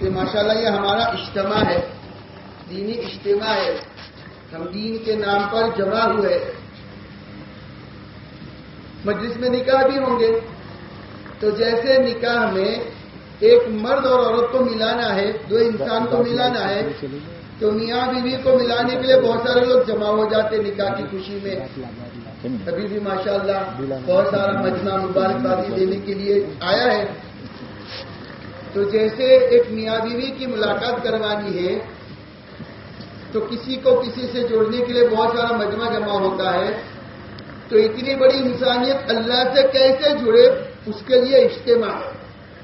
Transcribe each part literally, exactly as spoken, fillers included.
کہ ماشاءاللہ یہ ہمارا اجتماع ہے، دینی اجتماع ہے، ہم دین کے نام پر جمع ہوئے، مجلس میں نکاح بھی ہوں گے، تو جیسے نکاح میں ایک مرد اور عورت کو ملانا ہے، دو انسان کو ملانا ہے، تو میاں بیوی کو ملانے کے لیے بہت سارے لوگ جمع ہو جاتے نکاح کی خوشی میں. ابھی بھی ماشاءاللہ بہت سارا مجمع مبارکبادی دینے کے لیے آیا ہے. تو جیسے ایک میاں بیوی کی ملاقات کروانی ہے تو کسی کو کسی سے جوڑنے کے لیے بہت سارا مجمع جمع ہوتا ہے، تو اتنی بڑی انسانیت اللہ سے کیسے جڑے، اس کے لیے اجتماع ہے.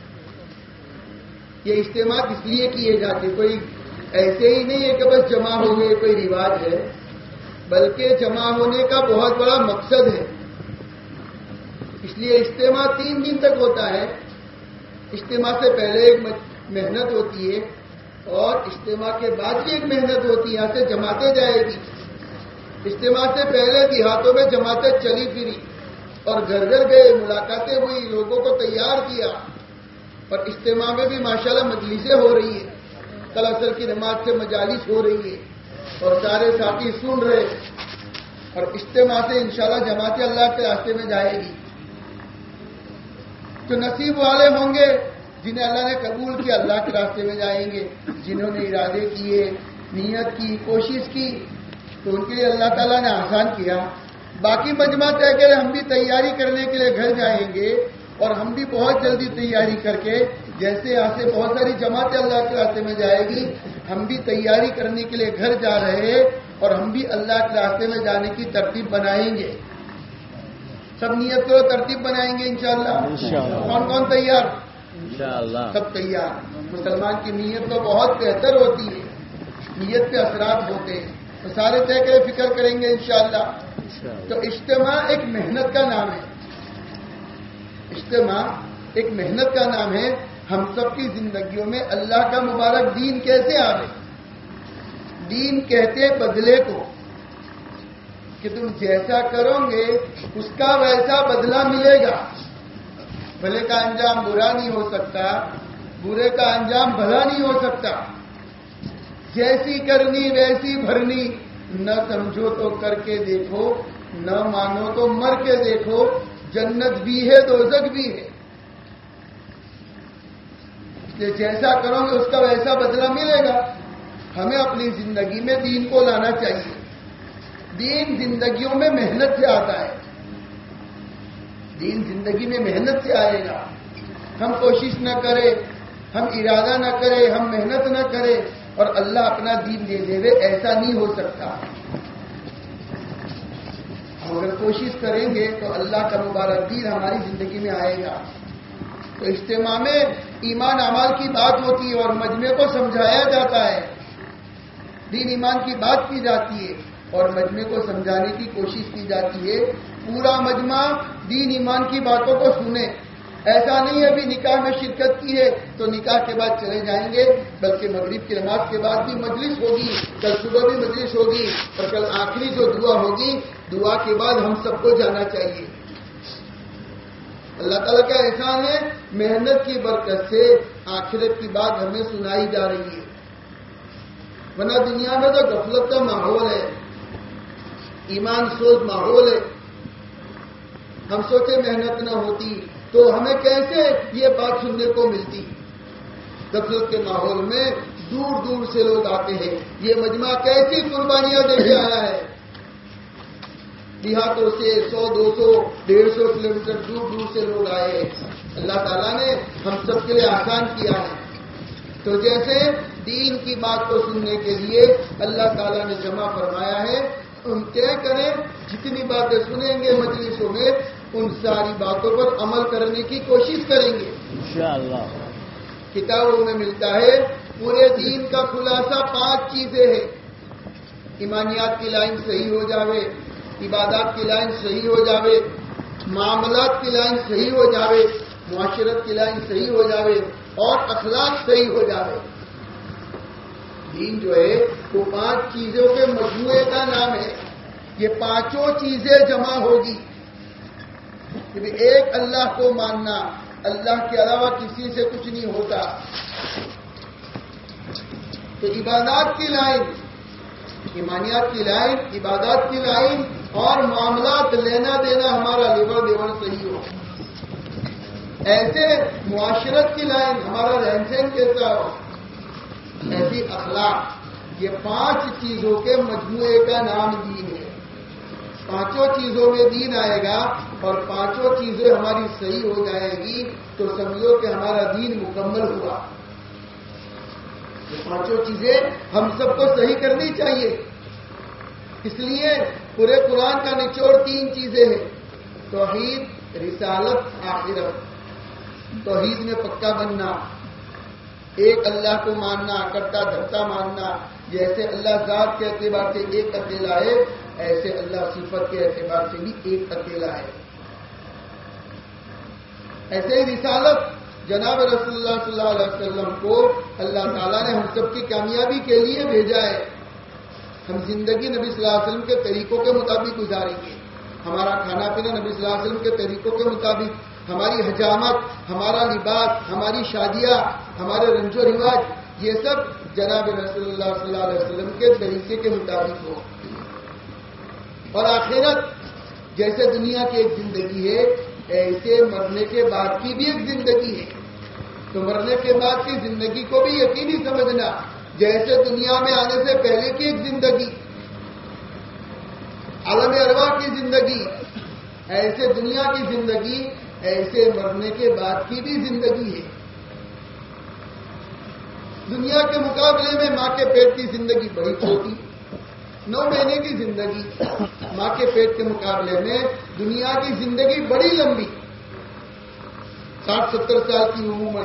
یہ اجتماع اس لیے کیے جاتے، کوئی ایسے ہی نہیں ہے کہ بس جمع ہو گئے کوئی رواج ہے، بلکہ جمع ہونے کا بہت بڑا مقصد ہے. اس لیے اجتماع تین دن تک ہوتا ہے. اجتماع سے پہلے ایک محنت ہوتی ہے اور اجتماع کے بعد بھی ایک محنت ہوتی ہے، یہاں سے جماعتیں جائے گی. اجتماع سے پہلے دیہاتوں میں جماعتیں چلی پھری اور گھر گھر گئے، ملاقاتیں ہوئی، لوگوں کو تیار کیا. اور اجتماع میں بھی ماشاءاللہ مجلسیں ہو رہی ہیں، کل عصر کی نماز سے مجالس ہو رہی ہے اور سارے ساتھی سن رہے، اور اجتماع سے انشاءاللہ جماعت اللہ کے راستے میں جائے گی. تو نصیب والے ہوں گے جنہیں اللہ نے قبول کیا، اللہ کے راستے میں جائیں گے. جنہوں نے ارادے کیے، نیت کی، کوشش کی، تو ان کے لیے اللہ تعالیٰ نے آسان کیا. باقی مجمع طے کرے، ہم بھی تیاری کرنے کے لیے گھر جائیں گے اور ہم بھی بہت جلدی تیاری کر کے، جیسے یہاں سے بہت ساری جماعتیں اللہ کے راستے میں جائے گی، ہم بھی تیاری کرنے کے لیے گھر جا رہے ہیں اور ہم بھی اللہ کے راستے میں جانے کی ترتیب بنائیں گے. سب نیت کرو، ترتیب بنائیں گے انشاءاللہ. کون کون تیار؟ انشاءاللہ سب تیار. مسلمان کی نیت تو بہت بہتر ہوتی ہے، نیت پہ اثرات ہوتے ہیں، تو سارے طے کرے، فکر کریں گے انشاءاللہ. تو اجتماع ایک محنت کا نام ہے، اجتماع ایک محنت کا نام ہے. ہم سب کی زندگیوں میں اللہ کا مبارک دین کیسے آئے؟ دین کہتے بدلے کو، کہ تم جیسا کرو گے اس کا ویسا بدلہ ملے گا. بھلے کا انجام برا نہیں ہو سکتا، برے کا انجام بھلا نہیں ہو سکتا. جیسی کرنی ویسی بھرنی، نہ سمجھو تو کر کے دیکھو، نہ مانو تو مر کے دیکھو. جنت بھی ہے دوزخ بھی ہے، کہ جیسا کرو گے اس کا ویسا بدلہ ملے گا. ہمیں اپنی زندگی میں دین کو لانا چاہیے. دین زندگیوں میں محنت سے آتا ہے، دین زندگی میں محنت سے آئے گا. ہم کوشش نہ کریں، ہم ارادہ نہ کریں، ہم محنت نہ کریں اور اللہ اپنا دین دے دے، ایسا نہیں ہو سکتا. اگر کوشش کریں گے تو اللہ کا مبارک دین ہماری زندگی میں آئے گا. تو اجتماع میں ایمان اعمال کی بات ہوتی ہے اور مجمع کو سمجھایا جاتا ہے. دین ایمان کی بات کی جاتی ہے اور مجمع کو سمجھانے کی کوشش کی جاتی ہے. پورا مجمع دین ایمان کی باتوں کو سنے. ایسا نہیں ہے ابھی نکاح میں شرکت کی ہے تو نکاح کے بعد چلے جائیں گے، بلکہ مغرب کی نماز کے بعد بھی مجلس ہوگی، کل صبح بھی مجلس ہوگی اور کل آخری جو دعا ہوگی، دعا کے بعد ہم سب کو جانا چاہیے. اللہ تعالیٰ کا احسان ہے، محنت کی برکت سے آخرت کی بات ہمیں سنائی جا رہی ہے. ورنہ دنیا میں تو غفلت کا ماحول ہے، ایمان سوز ماحول ہے. ہم سوچے محنت نہ ہوتی تو ہمیں کیسے یہ بات سننے کو ملتی. غفلت کے ماحول میں دور دور سے لوگ آتے ہیں. یہ مجمع کیسی قربانیاں دے کے آیا ہے. دیہاتوں سے سو دو سو ڈیڑھ سو کلو میٹر دور دور سے لوگ آئے. اللہ تعالیٰ نے ہم سب کے لیے آسان کیا ہے. تو جیسے دین کی بات کو سننے کے لیے اللہ تعالیٰ نے جمع فرمایا ہے، ہم طے کریں جتنی باتیں سنیں گے مجلسوں میں، ان ساری باتوں پر عمل کرنے کی کوشش کریں گے انشاءاللہ. کتابوں میں ملتا ہے پورے دین کا خلاصہ پانچ چیزیں ہیں. ایمانیات کی لائن صحیح ہو جاوے، عبادات کی لائن صحیح ہو جاوے، معاملات کی لائن صحیح ہو جاوے، معاشرت کی لائن صحیح ہو جاوے اور اخلاق صحیح ہو جاوے. دین جو ہے وہ پانچ چیزوں کے مجموعے کا نام ہے. یہ پانچوں چیزیں جمع ہوگی کہ ایک اللہ کو ماننا، اللہ کے علاوہ کسی سے کچھ نہیں ہوتا. تو عبادات کی لائن، ایمانیات کی لائن، عبادات کی لائن اور معاملات لینا دینا ہمارا لیور دیور صحیح ہو، ایسے معاشرت کی لائن، ہمارا رہن سہن کیسا ہو، ایسی اخلاق، یہ پانچ چیزوں کے مجموعے کا نام دین ہے۔ پانچوں چیزوں میں دین آئے گا اور پانچوں چیزیں ہماری صحیح ہو جائے گی تو سمجھو کہ ہمارا دین مکمل ہوا۔ یہ پانچوں چیزیں ہم سب کو صحیح کرنی چاہیے۔ اس لیے پورے قرآن کا نچوڑ تین چیزیں ہیں: توحید، رسالت، آخرت۔ توحید میں پکا بننا، ایک اللہ کو ماننا، کرتا دھرتا ماننا، جیسے اللہ ذات کے اعتبار سے ایک اکیلا ہے ایسے اللہ صفت کے اعتبار سے بھی ایک اکیلا ہے۔ ایسے ہی رسالت، جناب رسول اللہ صلی اللہ علیہ وسلم کو اللہ تعالیٰ نے ہم سب کی کامیابی کے لیے بھیجا ہے۔ ہم زندگی نبی صلی اللہ علیہ وسلم کے طریقوں کے مطابق گزاریں گے، ہمارا کھانا پینا نبی صلی اللہ علیہ وسلم کے طریقوں کے مطابق، ہماری حجامت، ہمارا لباس، ہماری شادیاں، ہمارے رنج و رواج، یہ سب جناب رسول اللہ صلی اللہ علیہ وسلم کے طریقے کے مطابق ہو۔ اور آخرت، جیسے دنیا کی ایک زندگی ہے ایسے مرنے کے بعد کی بھی ایک زندگی ہے، تو مرنے کے بعد کی زندگی کو بھی یقینی سمجھنا، جیسے دنیا میں آنے سے پہلے کی ایک زندگی، عالم ارواح کی زندگی، ایسے دنیا کی زندگی ایسے مرنے کے بعد کی بھی زندگی ہے۔ دنیا کے مقابلے میں ماں کے پیٹ کی زندگی بڑی چھوٹی، نو مہینے کی زندگی، ماں کے پیٹ کے مقابلے میں دنیا کی زندگی بڑی لمبی، ساٹھ ستر سال کی عموماً۔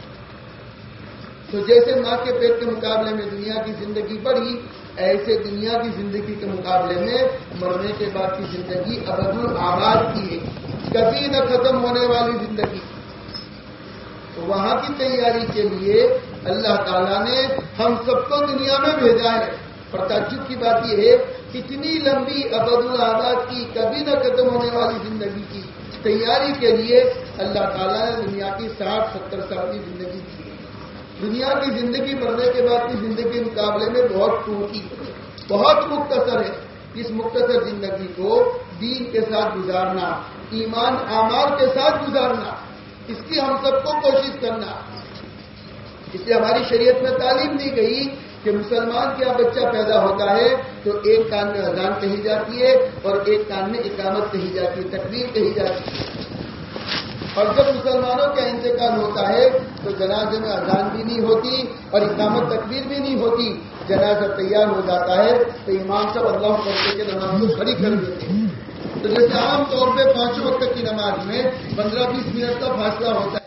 تو جیسے ماں کے پیٹ کے مقابلے میں دنیا کی زندگی بڑی، ایسے دنیا کی زندگی کے مقابلے میں مرنے کے بعد کی زندگی ابدالآباد کی ہے، کبھی نہ ختم ہونے والی زندگی۔ تو وہاں کی تیاری کے لیے اللہ تعالیٰ نے ہم سب کو دنیا میں بھیجا ہے، اور تعجب کی بات یہ ہے اتنی لمبی ابدالآباد کی کبھی نہ ختم ہونے والی زندگی کی تیاری کے لیے اللہ تعالیٰ نے دنیا کی ساٹھ ستر سال کی زندگی کی ہے۔ دنیا کی زندگی مرنے کے بعد کی زندگی کے مقابلے میں بہت ٹوٹی، بہت مختصر ہے۔ اس مختصر زندگی کو دین کے ساتھ گزارنا، ایمان اعمال کے ساتھ گزارنا، اس کی ہم سب کو کوشش کرنا۔ اس لیے ہماری شریعت میں تعلیم دی گئی کہ مسلمان کا بچہ پیدا ہوتا ہے تو ایک کان میں اذان کہی جاتی ہے اور ایک کان میں اقامت کہی جاتی ہے، تکبیر کہی جاتی ہے۔ اور جب مسلمانوں کا انتقال ہوتا ہے تو جنازے میں اذان بھی نہیں ہوتی اور اقامت تکبیر بھی نہیں ہوتی، جنازہ تیار ہو جاتا ہے تو امام صاحب اللہ کرتے کے نماز کو کھڑی کر دیتے ہیں۔ تو جیسے عام طور پہ پانچوں وقت کی نماز میں پندرہ بیس منٹ کا فاصلہ ہوتا ہے،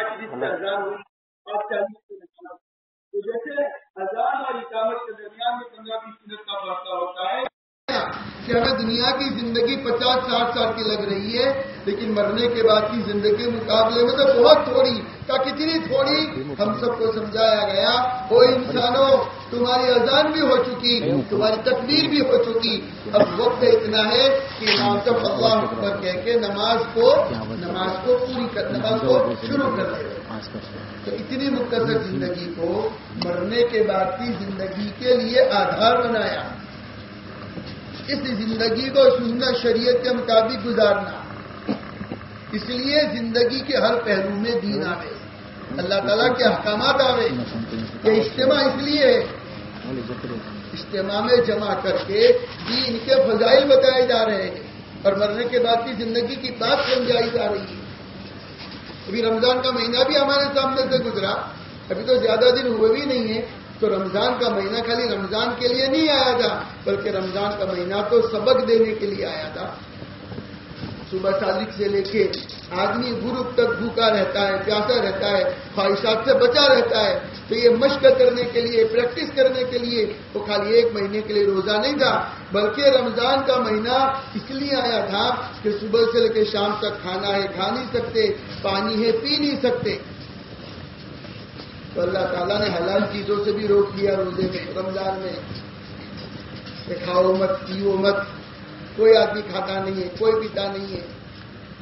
تو جیسے اذان اور اقامت کے درمیان میں پندرہ بیس منٹ کا فاصلہ ہوتا ہے کہ ہمیں دنیا کی زندگی پچاس ساٹھ سال کی لگ رہی ہے، لیکن مرنے کے بعد کی زندگی کے مقابلے میں تو بہت تھوڑی، کا کتنی تھوڑی ہم سب کو سمجھایا گیا۔ وہ انسانوں، تمہاری اذان بھی ہو چکی، تمہاری تکبیر بھی ہو چکی، اب وقت اتنا ہے کہ امام صاحب اللہ اکبر کہہ کے نماز کو نماز کو پوری کر نماز کو شروع کر دے۔ تو اتنی مختصر زندگی کو مرنے کے بعد کی زندگی کے لیے آدھار بنایا۔ اس زندگی کو سنت شریعت کے مطابق گزارنا، اس لیے زندگی کے ہر پہلو میں دین آوے، اللہ تعالیٰ کے احکامات آوے۔ یہ اجتماع اس لیے ہے، اجتماع میں جمع کر کے دین کے فضائل بتائے جا رہے ہیں اور مرنے کے بعد کی زندگی کی بات سمجھائی جا رہی ہے۔ ابھی رمضان کا مہینہ بھی ہمارے سامنے سے گزرا، ابھی تو زیادہ دن ہوئے بھی نہیں ہیں، تو رمضان کا مہینہ خالی رمضان کے لیے نہیں آیا تھا، بلکہ رمضان کا مہینہ تو سبق دینے کے لیے آیا تھا۔ صبح صادق سے لے کے آدمی غروب تک بھوکا رہتا ہے، پیاسا رہتا ہے، خواہشات سے بچا رہتا ہے، تو یہ مشق کرنے کے لیے، پریکٹس کرنے کے لیے وہ خالی ایک مہینے کے لیے روزہ نہیں تھا، بلکہ رمضان کا مہینہ اس لیے آیا تھا کہ صبح سے لے کے شام تک کھانا ہے کھا نہیں سکتے، پانی ہے پی نہیں سکتے، تو اللہ تعالیٰ نے حلال چیزوں سے بھی روک دیا روزے میں، رمضان میں کہ کھاؤ مت، پیو مت، کوئی آدمی کھاتا نہیں ہے، کوئی پیتا نہیں ہے،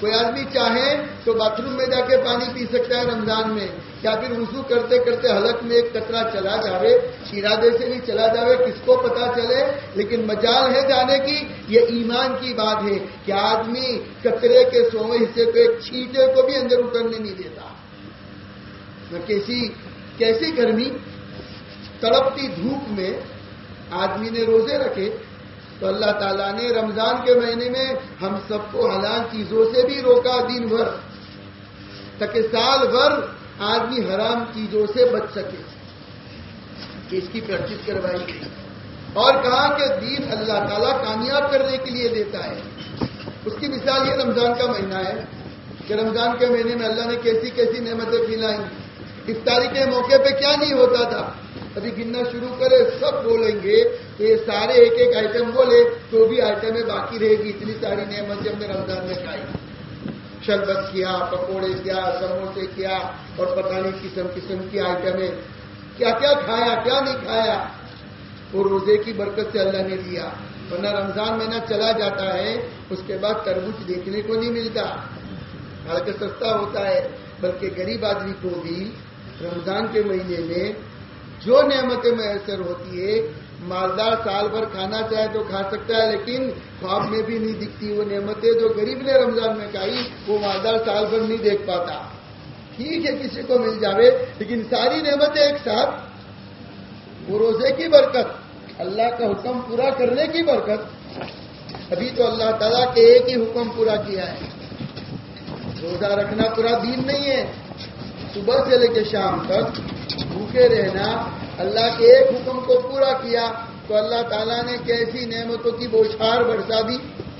کوئی آدمی چاہے تو باتھ روم میں جا کے پانی پی سکتا ہے رمضان میں، یا پھر وضو کرتے کرتے حلق میں ایک قطرہ چلا جاوے، ارادے سے بھی چلا جاوے، کس کو پتا چلے، لیکن مجال ہے جانے کی۔ یہ ایمان کی بات ہے کہ آدمی قطرے کے سویں حصے کو، ایک چھینٹے کو بھی اندر اترنے نہیں دیتا۔ کیسی کیسی گرمی، تڑپتی دھوپ میں آدمی نے روزے رکھے تو اللہ تعالیٰ نے رمضان کے مہینے میں ہم سب کو حلال چیزوں سے بھی روکا دن بھر، تاکہ سال بھر آدمی حرام چیزوں سے بچ سکے، اس کی پریکٹس کروائی گئی اور کہا کہ دین اللہ تعالیٰ کامیاب کرنے کے لیے دیتا ہے۔ اس کی مثال یہ رمضان کا مہینہ ہے کہ رمضان کے مہینے میں اللہ نے کیسی کیسی نعمتیں کھلائیں۔ افطاری کے موقع پہ کیا نہیں ہوتا تھا، ابھی گننا شروع کرے سب بولیں گے تو یہ سارے ایک ایک آئٹم بولے تو بھی آئٹمیں باقی رہے گی، اتنی ساری نعمتیں ہم نے رمضان میں کھائی۔ شربت کیا، پکوڑے کیا، سموسے کیا، اور پتہ نہیں قسم قسم کی آئٹمیں، کیا کیا کھایا کیا نہیں کھایا، وہ روزے کی برکت سے اللہ نے دیا۔ ورنہ رمضان مہینہ چلا جاتا ہے اس کے بعد تربوز دیکھنے کو نہیں ملتا، حالانکہ سستا ہوتا ہے، بلکہ غریب آدمی کو بھی رمضان کے مہینے میں جو نعمتیں میسر ہوتی ہے، مالدار سال بھر کھانا چاہے تو کھا سکتا ہے، لیکن خواب میں بھی نہیں دکھتی وہ نعمتیں جو غریب نے رمضان میں کھائی، وہ مالدار سال بھر نہیں دیکھ پاتا۔ ٹھیک ہے کسی کو مل جاوے، لیکن ساری نعمتیں ایک ساتھ، وہ روزے کی برکت، اللہ کا حکم پورا کرنے کی برکت۔ ابھی تو اللہ تعالیٰ کے ایک ہی حکم پورا کیا ہے، روزہ رکھنا پورا دین نہیں ہے، صبح سے لے کے شام تک بھوکے رہنا، اللہ کے ایک حکم کو پورا کیا تو اللہ تعالیٰ نے کیسی نعمتوں کی بوچھار برسا دی۔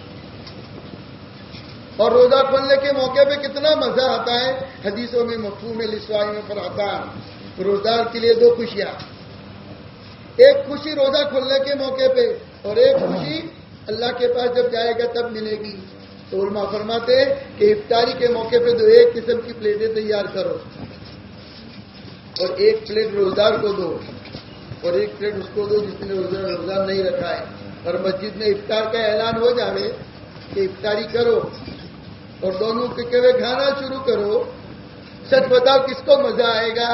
اور روزہ کھولنے کے موقع پہ کتنا مزہ آتا ہے، حدیثوں میں مفہوم الاسوائی میں پر آتا ہے، روزدار کے لیے دو خوشیاں، ایک خوشی روزہ کھولنے کے موقع پہ اور ایک خوشی اللہ کے پاس جب جائے گا تب ملے گی۔ تو علماء فرماتے ہیں کہ افطاری کے موقع پہ تو ایک قسم کی پلیٹیں تیار کرو اور ایک پلیٹ روزدار کو دو اور ایک پلیٹ اس کو دو جس نے روزہ روزہ نہیں رکھا ہے، اور مسجد میں افطار کا اعلان ہو جاوے کہ افطاری کرو اور دونوں کے کہوے کھانا شروع کرو۔ سچ بتاؤ کس کو مزہ آئے گا؟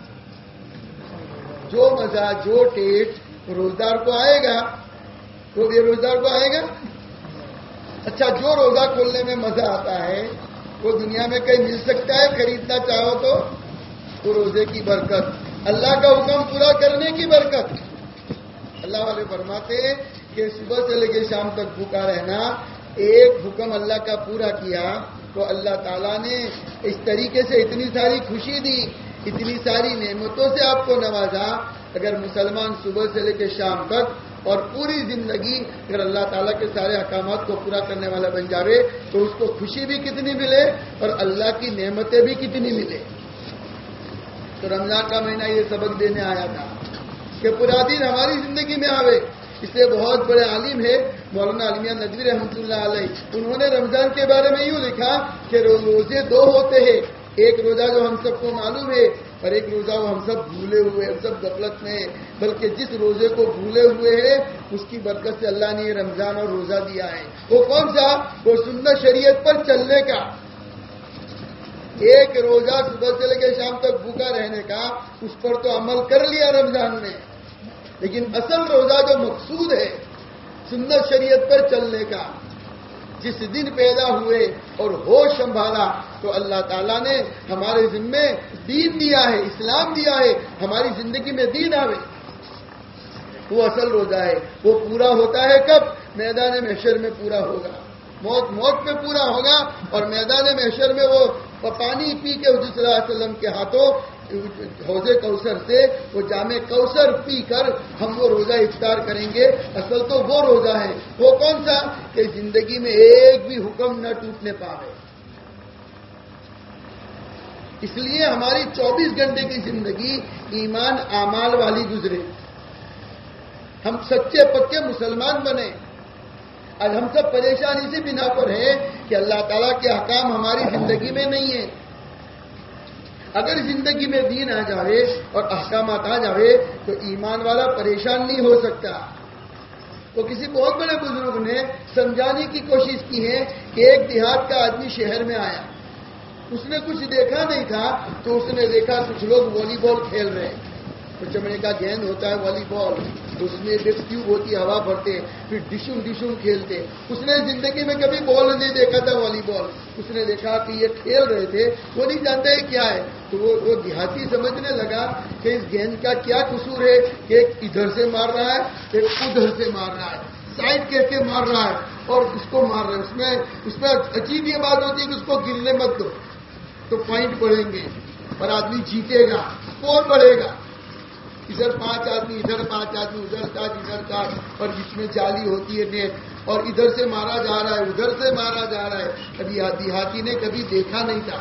جو مزہ جو ٹیسٹ روزدار کو آئے گا وہ بے روزدار کو آئے گا؟ اچھا، جو روزہ کھولنے میں مزہ آتا ہے وہ دنیا میں کہیں مل سکتا ہے؟ خریدنا چاہو تو وہ روزے کی برکت، اللہ کا حکم پورا کرنے کی برکت۔ اللہ والے فرماتے ہیں کہ صبح سے لے کے شام تک بھوکا رہنا، ایک حکم اللہ کا پورا کیا تو اللہ تعالیٰ نے اس طریقے سے اتنی ساری خوشی دی، اتنی ساری نعمتوں سے آپ کو نوازا۔ اگر مسلمان صبح سے لے کے شام تک اور پوری زندگی اگر اللہ تعالیٰ کے سارے احکامات کو پورا کرنے والا بن جاوے تو اس کو خوشی بھی کتنی ملے اور اللہ کی نعمتیں بھی کتنی ملے۔ تو رمضان کا مہینہ یہ سبق دینے آیا تھا کہ پورا دن ہماری زندگی میں آوے۔ اس لیے بہت بڑے عالم ہے مولانا عالمیہ ندوی رحمۃ اللہ علیہ، انہوں نے رمضان کے بارے میں یوں لکھا کہ روزے دو ہوتے ہیں، ایک روزہ جو ہم سب کو معلوم ہے اور ایک روزہ وہ ہم سب بھولے ہوئے، ہم سب غفلت میں، بلکہ جس روزے کو بھولے ہوئے ہیں اس کی برکت سے اللہ نے یہ رمضان اور روزہ دیا ہے۔ وہ کون سا؟ وہ سنت شریعت پر چلنے کا، ایک روزہ صبح سے لے کے شام تک بھوکا رہنے کا، اس پر تو عمل کر لیا رمضان میں، لیکن اصل روزہ جو مقصود ہے سنت شریعت پر چلنے کا، جس دن پیدا ہوئے اور ہوش سنبھالا تو اللہ تعالیٰ نے ہمارے ذمے دین دیا ہے، اسلام دیا ہے، ہماری زندگی میں دین آوے، وہ اصل روزہ ہے۔ وہ پورا ہوتا ہے کب؟ میدان محشر میں پورا ہوگا، موت موت پہ پورا ہوگا، اور میدان محشر میں وہ پانی پی کے حضور صلی اللہ علیہ وسلم کے ہاتھوں حوض کوثر سے وہ جام کوثر پی کر ہم وہ روزہ افطار کریں گے۔ اصل تو وہ روزہ ہے، وہ کون سا؟ کہ زندگی میں ایک بھی حکم نہ ٹوٹنے پاوے۔ اس لیے ہماری چوبیس گھنٹے کی زندگی ایمان اعمال والی گزرے، ہم سچے پکے مسلمان بنے۔ آج ہم سب پریشانی سے بنا پر ہیں کہ اللہ تعالیٰ کے احکام ہماری زندگی میں نہیں ہیں۔ اگر زندگی میں دین آ جائے اور احکامات آ جائے تو ایمان والا پریشان نہیں ہو سکتا۔ وہ کسی بہت بڑے بزرگ نے سمجھانے کی کوشش کی ہے کہ ایک دیہات کا آدمی شہر میں آیا، اس نے کچھ دیکھا نہیں تھا، تو اس نے دیکھا کچھ لوگ والی بال کھیل رہے ہیں، تو چمڑے کا گیند ہوتا ہے والی بال، اس میں ڈسک ٹیوب ہوتی ہے، ہوا بھرتے، پھر ڈشم ڈشم کھیلتے. اس نے زندگی میں کبھی بال نہیں دیکھا تھا والی بال. اس نے دیکھا کہ یہ کھیل رہے تھے، وہ نہیں جانتے کیا ہے. تو وہ وہ دیہاتی سمجھنے لگا کہ اس گیند کا کیا قصور ہے کہ ایک ادھر سے مار رہا ہے، ایک ادھر سے مار رہا ہے، سائڈ کہہ کے مار رہا ہے اور اس کو مار رہا ہے. اس میں اس میں عجیب یہ بات ہوتی ہے کہ اس کو گرنے مت دو تو پوائنٹ بڑھیں گے اور آدمی جیتے گا، اسکور بڑھے گا. ادھر پانچ آدمی، ادھر پانچ آدمی، ادھر سات، ادھر سات، اور جس میں جالی ہوتی ہے نیٹ، اور ادھر سے مارا جا رہا ہے، ادھر سے مارا جا رہا ہے. کبھی دیہاتی نے کبھی دیکھا نہیں تھا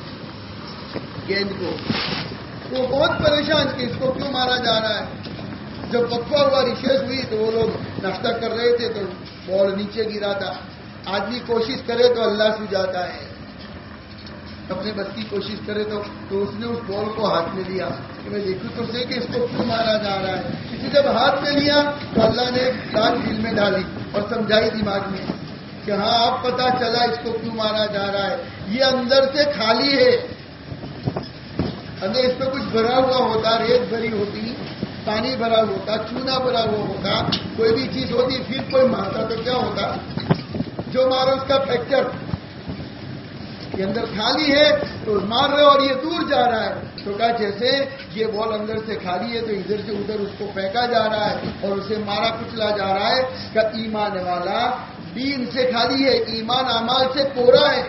گیند کو، وہ بہت پریشان کہ اس کو کیوں مارا جا رہا ہے. جب وقفہ ہوا، ریسیس ہوئی، تو وہ لوگ ناشتہ کر رہے تھے تو بال نیچے گرا تھا. آدمی کوشش کرے تو اللہ سو جاتا ہے، اپنے بس کی کوشش کرے تو تو اس نے اس بال کو ہاتھ میں لیا کہ میں دیکھوں تو سے کہ اس کو کیوں مارا جا رہا ہے. اسی جب ہاتھ میں لیا تو اللہ نے ایک بات دل میں ڈالی اور سمجھائی دماغ میں کہ ہاں اب پتا چلا اس کو کیوں مارا جا رہا ہے. یہ اندر سے خالی ہے، اندر اس پہ کچھ بھرا ہوا ہوتا، ریت بھری ہوتی، پانی بھرا ہوتا، چونا بھرا ہوا ہوتا، کوئی بھی چیز ہوتی، پھر کوئی مارتا تو کیا ہوتا، جو مارا اس کا فریکچر. یہ اندر خالی ہے تو مار رہے اور یہ دور جا رہا ہے. تو کہا جیسے یہ بال اندر سے خالی ہے تو ادھر سے ادھر اس کو پھینکا جا رہا ہے اور اسے مارا کچلا جا رہا ہے. کہ ایمان والا دین سے خالی ہے، ایمان اعمال سے کوڑا ہے.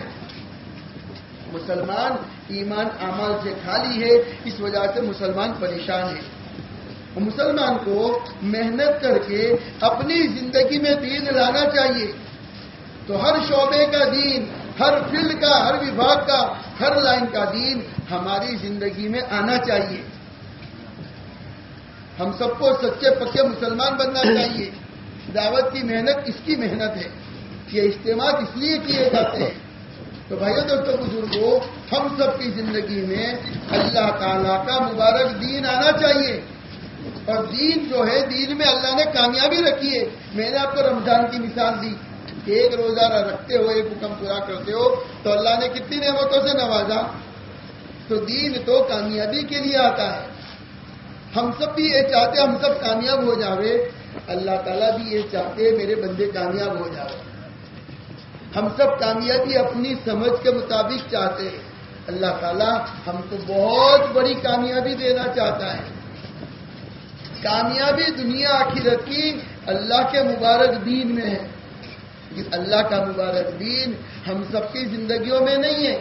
مسلمان ایمان اعمال سے خالی ہے، اس وجہ سے مسلمان پریشان ہے. مسلمان کو محنت کر کے اپنی زندگی میں دین لانا چاہیے. تو ہر شعبے کا دین، ہر فیلڈ کا، ہر وبھاگ کا، ہر لائن کا دین ہماری زندگی میں آنا چاہیے. ہم سب کو سچے پکے مسلمان بننا چاہیے. دعوت کی محنت اس کی محنت ہے، یہ اجتماع اس لیے کیے جاتے ہیں. تو بھائیو دوستوں بزرگوں، ہم سب کی زندگی میں اللہ تعالیٰ کا مبارک دین آنا چاہیے. اور دین جو ہے، دین میں اللہ نے کامیابی رکھی ہے. میں نے آپ کو رمضان کی مثال دی کہ ایک روزہ رکھتے ہو، ایک حکم پورا کرتے ہو تو اللہ نے کتنی نعمتوں سے نوازا. تو دین تو کامیابی کے لیے آتا ہے. ہم سب بھی یہ چاہتے ہم سب کامیاب ہو جاوے، اللہ تعالیٰ بھی یہ چاہتے میرے بندے کامیاب ہو جاوے. ہم سب کامیابی اپنی سمجھ کے مطابق چاہتے ہیں. اللہ تعالیٰ ہم کو بہت بڑی کامیابی دینا چاہتا ہے. کامیابی دنیا آخرت کی اللہ کے مبارک دین میں ہے. اللہ کا مبارک دین ہم سب کی زندگیوں میں نہیں ہے.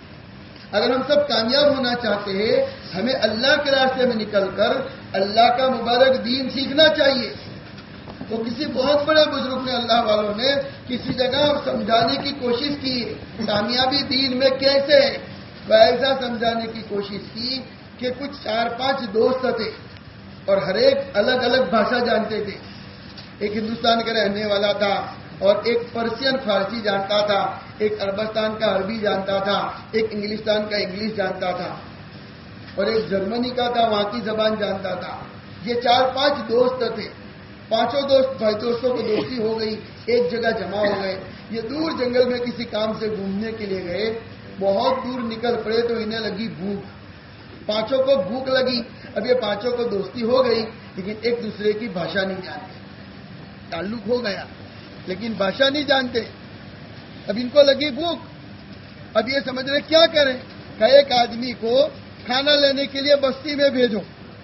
اگر ہم سب کامیاب ہونا چاہتے ہیں، ہمیں اللہ کے راستے میں نکل کر اللہ کا مبارک دین سیکھنا چاہیے. تو کسی بہت بڑے بزرگ نے، اللہ والوں نے کسی جگہ سمجھانے کی کوشش کی کامیابی دین میں کیسے ہے. تو ایسا سمجھانے کی کوشش کی کہ کچھ چار پانچ دوست تھے اور ہر ایک الگ الگ بھاشا جانتے تھے. ایک ہندوستان کا رہنے والا تھا اور ایک پرشین فارسی جانتا تھا، ایک عربستان کا عربی جانتا تھا، ایک انگلستان کا انگلش جانتا تھا، اور ایک جرمنی کا تھا، وہاں کی زبان جانتا تھا. یہ چار پانچ دوست تھے. پانچوں دوست بھائی دوستوں کو دوستی ہو گئی، ایک جگہ جمع ہو گئے. یہ دور جنگل میں کسی کام سے گھومنے کے لیے گئے. بہت دور نکل پڑے تو انہیں لگی بھوک. پانچوں کو بھوک لگی. اب یہ پانچوں کو دوستی ہو گئی لیکن ایک دوسرے کی بھاشا نہیں جانتے. تعلق ہو گیا لیکن بھاشا نہیں جانتے. اب ان کو لگی بھوک. اب یہ سمجھ رہے کیا کریں. کہ ایک آدمی کو کھانا لینے کے لیے بستی میں بھیجو.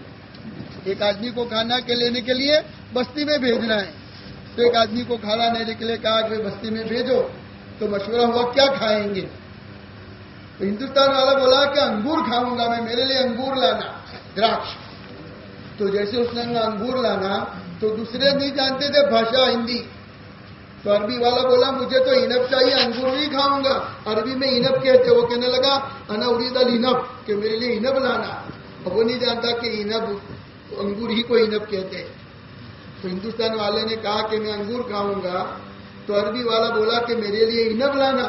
ایک آدمی کو کھانا کے لینے کے لیے بستی میں بھیجنا ہے. تو ایک آدمی کو کھانا لینے کے لیے کہا کہ بستی میں بھیجو. تو مشورہ ہوا کیا کھائیں گے. تو ہندوستان والا بولا کہ انگور کھاؤں گا میں، میرے لیے انگور لانا، دراکش. تو جیسے اس نے انگور لانا تو دوسرے نہیں جانتے تھے بھاشا ہندی. تو عربی والا بولا مجھے تو اینب چاہیے، انگور نہیں کھاؤں گا. عربی میں اینب کہتے. وہ کہنے لگا انا اريد العنب، کہ میرے لیے اینب لانا. اب وہ نہیں جانتا کہ اینب انگور ہی کو اینب کہتے. تو ہندوستان والے نے کہا کہ میں انگور کھاؤں گا. تو عربی والا بولا کہ میرے لیے اینب لانا.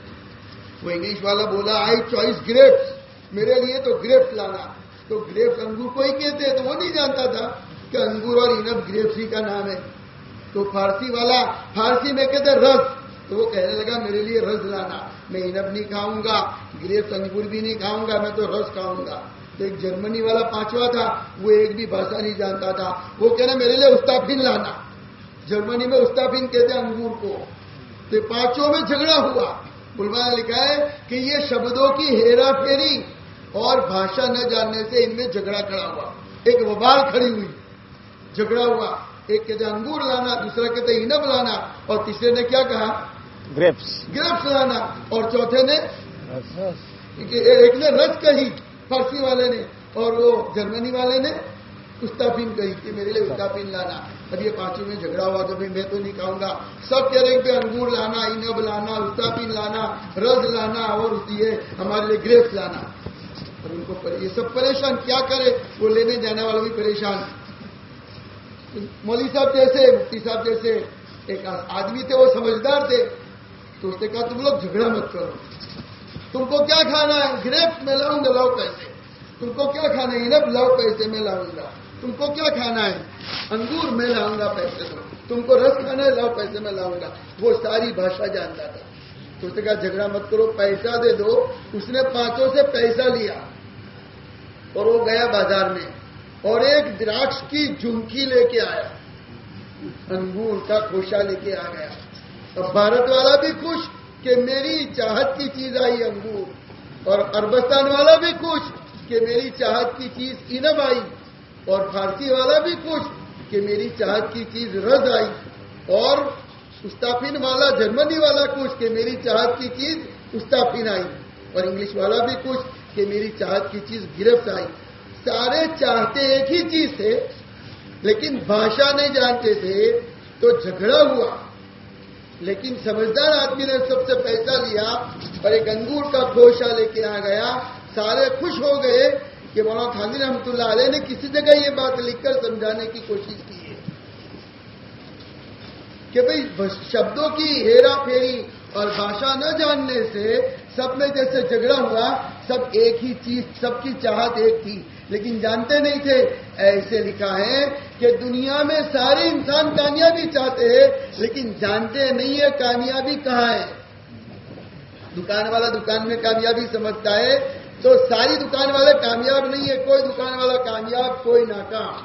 وہ انگلش والا بولا آئی چوائس گریپس، میرے لیے تو گریپس لانا. تو گریپس انگور کو ہی کہتے ہیں. تو وہ نہیں جانتا تھا کہ انگور اور اینب گریپس ہی کا نام ہے. تو فارسی والا فارسی میں کہتے رس، تو وہ کہنے لگا میرے لیے رس لانا، میں انب نہیں کھاؤں گا، گریپس انگور بھی نہیں کھاؤں گا، میں تو رس کھاؤں گا۔ تو ایک جرمنی والا پانچواں تھا، وہ ایک بھی بھاشا نہیں جانتا تھا، وہ کہنا میرے لیے استافین لانا، جرمنی میں استافین کہتے ہیں انگور کو۔ تو پانچوں میں جھگڑا ہوا۔ علماء نے لکھا ہے کہ یہ شبدوں کی ہیرا پھیری اور بھاشا نہ جاننے سے ان میں جھگڑا کھڑا ہوا، ایک وبال کھڑی ہوئی، جھگڑا ہوا۔ ایک کہتے انگور لانا، دوسرا کہتے انب لانا، اور تیسرے نے کیا کہا؟ گریپس گریپس لانا، اور چوتھے نے ایک نے رس کہی فارسی والے نے، اور وہ جرمنی والے نے استافین کہی کہ میرے لیے استافین لانا۔ اب یہ پانچوں میں جھگڑا ہوا تو میں تو نہیں کھاؤں گا، سب کہہ رہے ہیں کہ انگور لانا، انب لانا، استافین لانا، رز لانا، اور یہ ہمارے لیے گریپس لانا۔ اور ان کو یہ سب پریشان، کیا کرے؟ وہ لینے جانے والا بھی پریشان۔ مولوی صاحب جیسے، مفتی صاحب جیسے ایک آدمی تھے، وہ سمجھدار تھے، تو اس نے کہا تم لوگ جھگڑا مت کرو، تم کو کیا کھانا ہے؟ گریپس میں لاؤں گا، لاؤ پیسے۔ تم کو کیا کھانا ہے؟ انب لاؤ پیسے، میں لاؤں گا۔ تم کو کیا کھانا ہے؟ انگور میں لاؤں گا، پیسے دو۔ تم کو رس کھانا ہے؟ لاؤ پیسے، میں لاؤں گا۔ وہ ساری بھاشا جانتا تھا، تو اس نے کہا جھگڑا مت کرو، پیسہ دے دو۔ اس نے پانچوں سے پیسہ لیا اور وہ گیا بازار میں اور ایک دراکش کی جھمکی لے کے آیا، انگور کا کھوشا لے کے آ گیا۔ اب بھارت والا بھی خوش کہ میری چاہت کی چیز آئی انگور، اور عربستان والا بھی خوش کہ میری چاہت کی چیز انب آئی، اور فارسی والا بھی خوش کہ میری چاہت کی چیز رز آئی، اور استافین والا جرمنی والا خوش کہ میری چاہت کی چیز استافین آئی، اور انگلش والا بھی خوش کہ میری چاہت کی چیز گرفت آئی۔ سارے چاہتے ایک ہی چیز تھے، لیکن بھاشا نہیں جانتے تھے، تو جھگڑا ہوا۔ لیکن سمجھدار آدمی نے سب سے پیسہ لیا اور ایک انگور کا کھوشا لے کے آ گیا۔ سارے خوش ہو گئے کہ مولانا تھانوی رحمۃ اللہ علیہ نے کسی جگہ یہ بات لکھ کر سمجھانے کی کوشش کی ہے کہ بھئی شبدوں کی ہیرا پھیری اور بھاشا نہ جاننے سے سب میں جیسے جھگڑا ہوا، سب ایک ہی چیز، سب کی چاہت ایک تھی، لیکن جانتے نہیں تھے۔ ایسے لکھا ہے کہ دنیا میں سارے انسان کامیابی چاہتے ہیں، لیکن جانتے نہیں ہے کامیابی کہاں ہے۔ دکان والا دکان میں کامیابی سمجھتا ہے، تو ساری دکان والے کامیاب نہیں ہے، کوئی دکان والا کامیاب، کوئی ناکام۔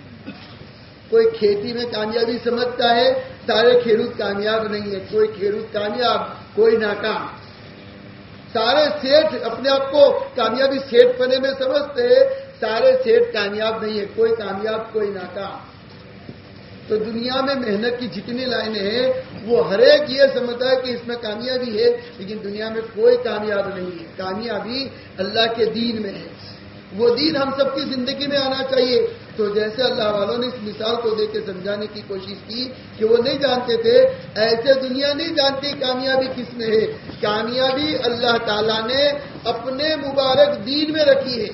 کوئی کھیتی میں کامیابی سمجھتا ہے، سارے کھیروت کامیاب نہیں ہے، کوئی کھیروت کامیاب، کوئی ناکام۔ سارے سیٹھ اپنے آپ کو کامیابی سیٹھ پنے میں سمجھتے ہیں، سارے سیٹھ کامیاب نہیں ہے، کوئی کامیاب، کوئی ناکام۔ تو دنیا میں محنت کی جتنی لائنیں ہیں، وہ ہر ایک یہ سمجھتا ہے کہ اس میں کامیابی ہے، لیکن دنیا میں کوئی کامیاب نہیں ہے۔ کامیابی اللہ کے دین میں ہے، وہ دین ہم سب کی زندگی میں آنا چاہیے۔ تو جیسے اللہ والوں نے اس مثال کو دے کے سمجھانے کی کوشش کی کہ وہ نہیں جانتے تھے، ایسے دنیا نہیں جانتی کامیابی کس میں ہے۔ کامیابی اللہ تعالیٰ نے اپنے مبارک دین میں رکھی ہے،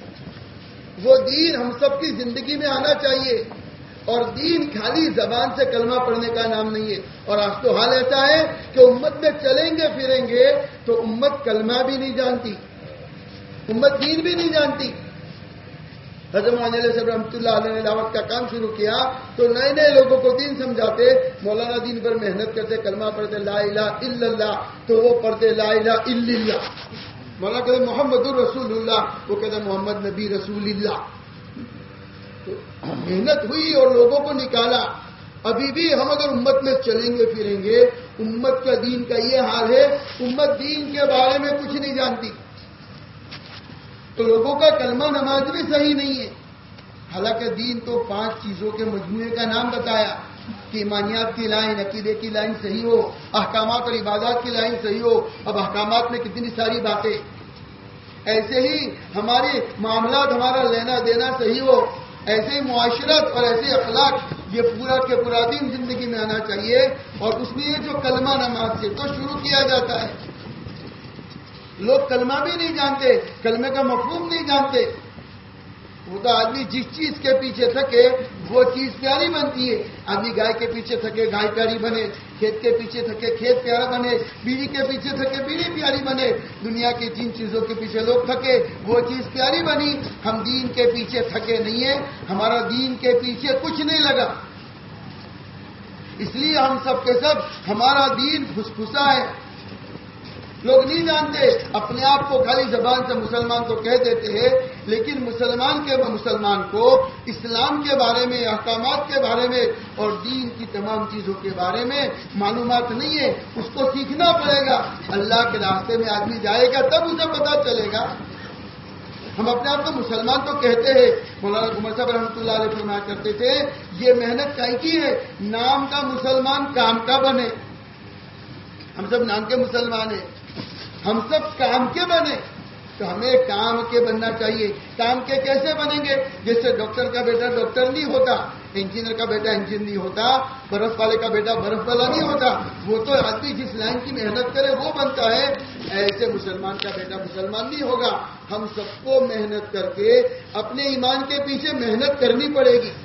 وہ دین ہم سب کی زندگی میں آنا چاہیے۔ اور دین خالی زبان سے کلمہ پڑھنے کا نام نہیں ہے۔ اور آج تو حال ایسا ہے کہ امت میں چلیں گے پھریں گے تو امت کلمہ بھی نہیں جانتی، امت دین بھی نہیں جانتی۔ حضرت مولانا علیہ صاحب رحمۃ اللہ علیہ نے دعوت کا کام شروع کیا تو نئے نئے لوگوں کو دین سمجھاتے، مولانا دین پر محنت کرتے، کلمہ پڑھتے لا الہ الا اللہ، تو وہ پڑھتے لا الہ الا اللہ۔ مولانا کہتے محمد الرسول اللہ، وہ کہتے محمد نبی رسول اللہ۔ تو محنت ہوئی اور لوگوں کو نکالا۔ ابھی بھی ہم اگر امت میں چلیں گے پھریں گے، امت کا دین کا یہ حال ہے، امت دین کے بارے میں کچھ نہیں جانتی، تو لوگوں کا کلمہ نماز بھی صحیح نہیں ہے۔ حالانکہ دین تو پانچ چیزوں کے مجموعے کا نام بتایا کہ ایمانیات کی لائن، عقیدے کی لائن صحیح ہو، احکامات اور عبادات کی لائن صحیح ہو۔ اب احکامات میں کتنی ساری باتیں، ایسے ہی ہمارے معاملات، ہمارا لینا دینا صحیح ہو، ایسے ہی معاشرت اور ایسے اخلاق، یہ پورا کے پورا دین زندگی میں آنا چاہیے۔ اور اس میں یہ جو کلمہ نماز سے تو شروع کیا جاتا ہے، لوگ کلمہ بھی نہیں جانتے، کلمے کا مفہوم نہیں جانتے۔ وہ تو آدمی جس چیز کے پیچھے تھکے وہ چیز پیاری بنتی ہے۔ آدمی گائے کے پیچھے تھکے گائے پیاری بنے، کھیت کے پیچھے تھکے کھیت پیارا بنے، بیوی کے پیچھے تھکے بیوی پیاری بنے۔ دنیا کی جن چیزوں کے پیچھے لوگ تھکے وہ چیز پیاری بنی۔ ہم دین کے پیچھے تھکے نہیں ہیں، ہمارا دین کے پیچھے کچھ نہیں لگا۔ اس لیے ہم سب کے سب ہمارا دین پھسپھسا ہے. لوگ نہیں جانتے، اپنے آپ کو خالی زبان سے مسلمان تو کہہ دیتے ہیں، لیکن مسلمان کے مسلمان کو اسلام کے بارے میں، احکامات کے بارے میں اور دین کی تمام چیزوں کے بارے میں معلومات نہیں ہے. اس کو سیکھنا پڑے گا. اللہ کے راستے میں آدمی جائے گا تب اسے پتا چلے گا. ہم اپنے آپ کو مسلمان تو کہتے ہیں. مولانا عمر صاحب رحمۃ اللہ علیہ فرمایا کرتے تھے، یہ محنت کائیں کی ہے؟ نام کا مسلمان کام کا بنے. ہم سب نام کے مسلمان ہیں، ہم سب کام کے بنے. تو ہمیں کام کے بننا چاہیے. کام کے کیسے بنیں گے؟ جیسے ڈاکٹر کا بیٹا ڈاکٹر نہیں ہوتا، انجینئر کا بیٹا انجینئر نہیں ہوتا، برف والے کا بیٹا برف والا نہیں ہوتا. وہ تو آدمی جس لائن کی محنت کرے وہ بنتا ہے. ایسے مسلمان کا بیٹا مسلمان نہیں ہوگا. ہم سب کو محنت کر کے اپنے ایمان کے پیچھے محنت کرنی پڑے گی.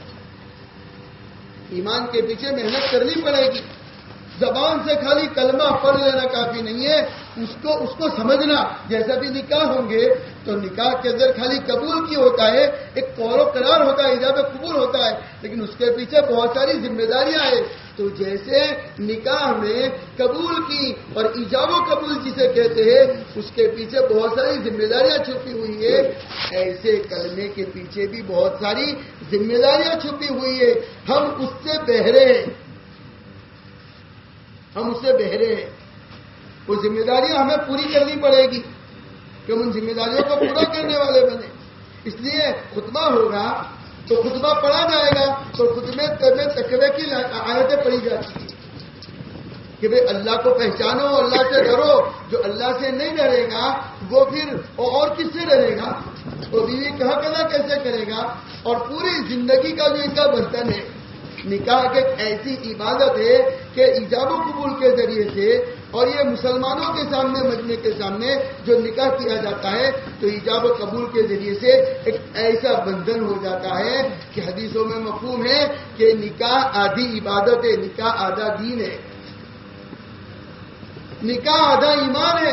ایمان کے پیچھے محنت کرنی پڑے گی. زبان سے خالی کلمہ پڑھ لینا کافی نہیں ہے، اس کو اس کو سمجھنا. جیسا بھی نکاح ہوں گے تو نکاح کے اندر خالی قبول کی ہوتا ہے، ایک قول و قرار ہوتا ہے، ایجاب قبول ہوتا ہے، لیکن اس کے پیچھے بہت ساری ذمہ داریاں ہیں. تو جیسے نکاح میں قبول کی اور ایجاب و قبول جسے کہتے ہیں اس کے پیچھے بہت ساری ذمہ داریاں چھپی ہوئی ہے، ایسے کلمے کے پیچھے بھی بہت ساری ذمہ داریاں چھپی ہوئی ہے. ہم اس سے بہرے ہیں، ہم اس سے بہرے ہیں. وہ ذمہ داریاں ہمیں پوری کرنی پڑے گی کہ ہم ان ذمہ داریوں کو پورا کرنے والے بنے. اس لیے خطبہ ہوگا تو خطبہ پڑھا جائے گا تو خطبے میں تقوی کی آیتیں پڑھی جاتی ہیں کہ بھئی اللہ کو پہچانو، اللہ سے ڈرو. جو اللہ سے نہیں ڈرے گا وہ پھر اور کس سے ڈرے گا؟ وہ بیوی کہاں کہاں کیسے کرے گا؟ اور پوری زندگی کا جو ان کا برتن ہے، نکاح ایک ایسی عبادت ہے کہ ایجاب و قبول کے ذریعے سے اور یہ مسلمانوں کے سامنے، مجمع کے سامنے جو نکاح کیا جاتا ہے تو ایجاب و قبول کے ذریعے سے ایک ایسا بندھن ہو جاتا ہے کہ حدیثوں میں مفہوم ہے کہ نکاح آدھی عبادت ہے، نکاح آدھا دین ہے، نکاح آدھا ایمان ہے.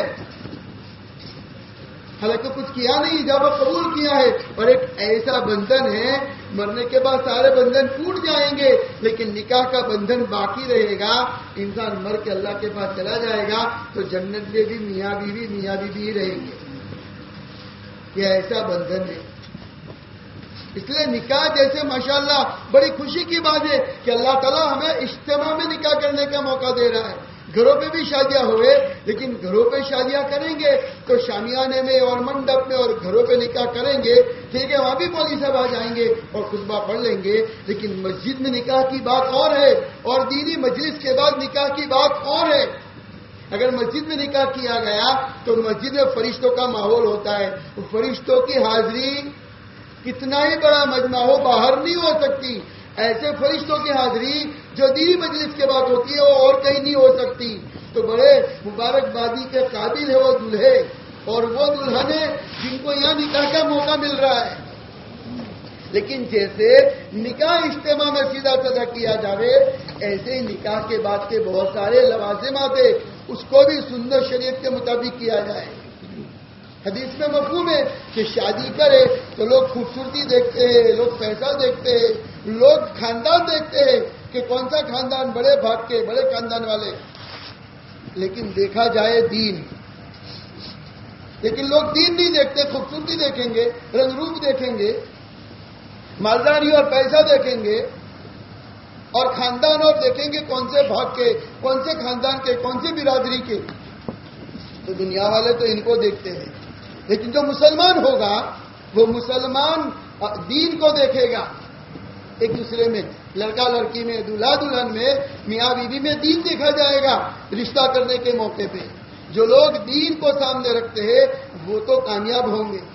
حالانکہ کچھ کیا نہیں، ایجاب و قبول کیا ہے، اور ایک ایسا بندھن ہے مرنے کے بعد سارے بندھن ٹوٹ جائیں گے لیکن نکاح کا بندھن باقی رہے گا. انسان مر کے اللہ کے پاس چلا جائے گا تو جنت میں بھی میاں بیوی میاں بیوی ہی رہیں گے. یہ ایسا بندھن ہے. اس لیے نکاح جیسے ماشاءاللہ بڑی خوشی کی بات ہے کہ اللہ تعالیٰ ہمیں اجتماع میں نکاح کرنے کا موقع دے رہا ہے. گھروں پہ بھی شادیاں ہوئے لیکن گھروں پہ شادیاں کریں گے تو شامیانے میں اور منڈپ میں اور گھروں پہ نکاح کریں گے، ٹھیک ہے، وہاں بھی مولوی صاحب آ جائیں گے اور خطبہ پڑھ لیں گے، لیکن مسجد میں نکاح کی بات اور ہے اور دینی مجلس کے بعد نکاح کی بات اور ہے. اگر مسجد میں نکاح کیا گیا تو مسجد میں فرشتوں کا ماحول ہوتا ہے. فرشتوں کی حاضری کتنا ہی بڑا مجمع ہو باہر نہیں ہو سکتی. ایسے فرشتوں کی حاضری جو دینی مجلس کے بعد ہوتی ہے وہ اور کہیں نہیں ہو سکتی. تو بڑے مبارکبادی کے قابل ہے وہ دلہے اور وہ دلہن ہے جن کو یہاں نکاح کا موقع مل رہا ہے. لیکن جیسے نکاح اجتماع میں سیدھا سادہ کیا جاوے ایسے ہی نکاح کے بعد کے بہت سارے لوازمات ہیں اس کو بھی سنت شریعت کے مطابق کیا جائے. حدیث میں مفہوم ہے کہ شادی کرے تو لوگ خوبصورتی دیکھتے ہیں، لوگ پیسہ دیکھتے ہیں، لوگ خاندان دیکھتے ہیں کہ کون سا خاندان، بڑے بھاگ کے بڑے خاندان والے، لیکن دیکھا جائے دین. لیکن لوگ دین نہیں دیکھتے، خوبصورتی دیکھیں گے، رنگ روپ دیکھیں گے، مالداری اور پیسہ دیکھیں گے اور خاندان اور دیکھیں گے کون سے بھاگ کے، کون سے خاندان کے، کون سی برادری کے. تو دنیا والے تو ان کو دیکھتے ہیں، لیکن جو مسلمان ہوگا وہ مسلمان دین کو دیکھے گا. ایک دوسرے میں، لڑکا لڑکی میں، دلہا دلہن میں، میاں بیوی میں دین دیکھا جائے گا. رشتہ کرنے کے موقع پہ جو لوگ دین کو سامنے رکھتے ہیں وہ تو کامیاب ہوں گے.